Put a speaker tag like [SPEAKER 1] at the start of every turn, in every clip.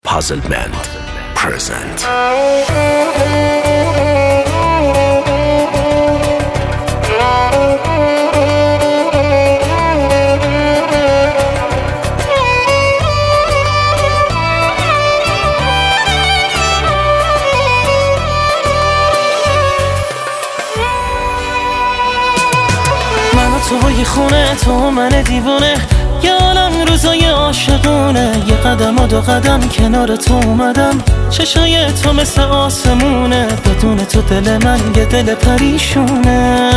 [SPEAKER 1] Puzzle Band present.
[SPEAKER 2] توی خونه تو من دیوونه، یه عالم روزای عاشقونه، یه قدم و دو قدم کنار تو اومدم، چشای تو مثل آسمونه، بدون تو دل من یه دل پریشونه،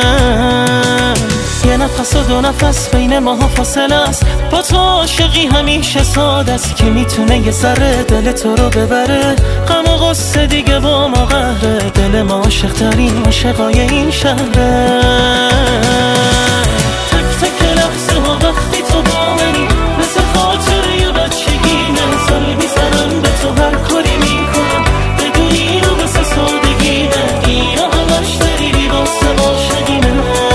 [SPEAKER 2] یه نفس و دو نفس بین ماها فاصله است، با تو عاشقی همیشه ساده است، که میتونه یه ذره دل تو رو ببره، غم و غصه دیگه با ما قهره، دل ما عاشق ترین عاشقای این شهره. وقتی تو با منی مثل خاطره بچگیمه، سر میزنم به تو هر کاری میکنم، بدونی اینو مثل سادگیمه، اینو همش دلیلی واسه عاشقیمه،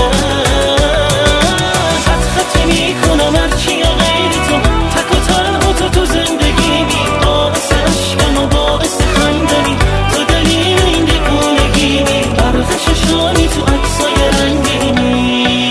[SPEAKER 2] خط میکنم هرچی یا غیر تو، تک و تنها تو زندگیمی، باعث عشقم و باعث خندمی، تو دلیل این دیوونگیمی، برق چشانی تو عکسای رنگینی.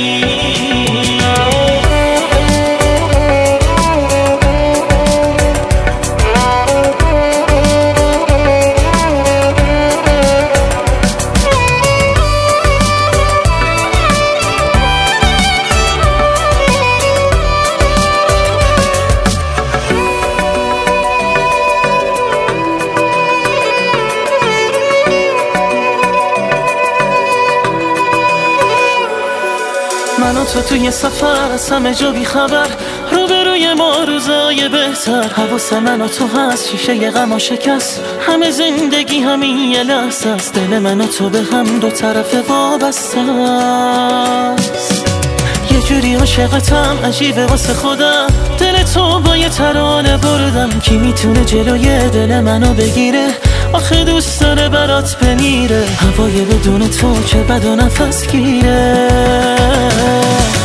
[SPEAKER 2] من و تو توی سفر از همه جا بی خبر، روبروی ما روزای بهتر، حواس من و تو هست، شیشه ی غم و شکست، همه زندگی همین یه لحظه است، دل من و تو به هم دو طرف وابسته است، یه جوری عاشقتم عجیبه واسه خودم، دل تو با یه ترانه بردم، کی میتونه جلوی دل منو بگیره، آخه دوست داره برات بمیره، هوای بدون تو چه بد و نفس گیره.